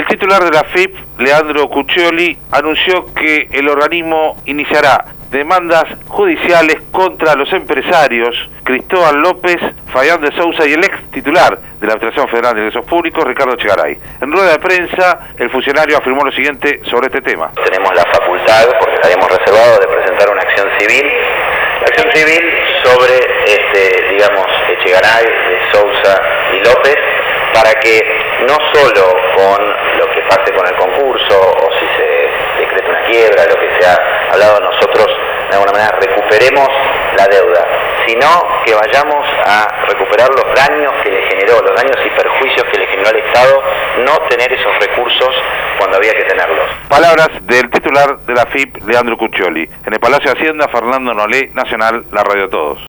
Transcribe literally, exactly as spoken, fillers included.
titular de la F I P, Leandro Cuccioli, anunció que el organismo iniciará demandas judiciales contra los empresarios Cristóbal López, Fayán de Sousa y el ex titular de la Administración Federal de Ingresos Públicos, Ricardo Echegaray. En rueda de prensa, el funcionario afirmó lo siguiente sobre este tema. Tenemos la facultad, porque la habíamos reservado, de presentar una acción civil, la acción civil sobre, este, digamos, Echegaray, de Sousa y López, para que no solo con lo que pase con el concurso o si se decreta una quiebra, lo que se ha hablado nosotros, de alguna manera recuperemos la deuda, sino que vayamos a recuperar los daños que le generó, los daños y perjuicios que le generó al Estado no tener esos recursos cuando había que tenerlos. Palabras del titular de la F I P, Leandro Cuccioli. En el Palacio de Hacienda, Fernando Nolé, Nacional, la Radio Todos.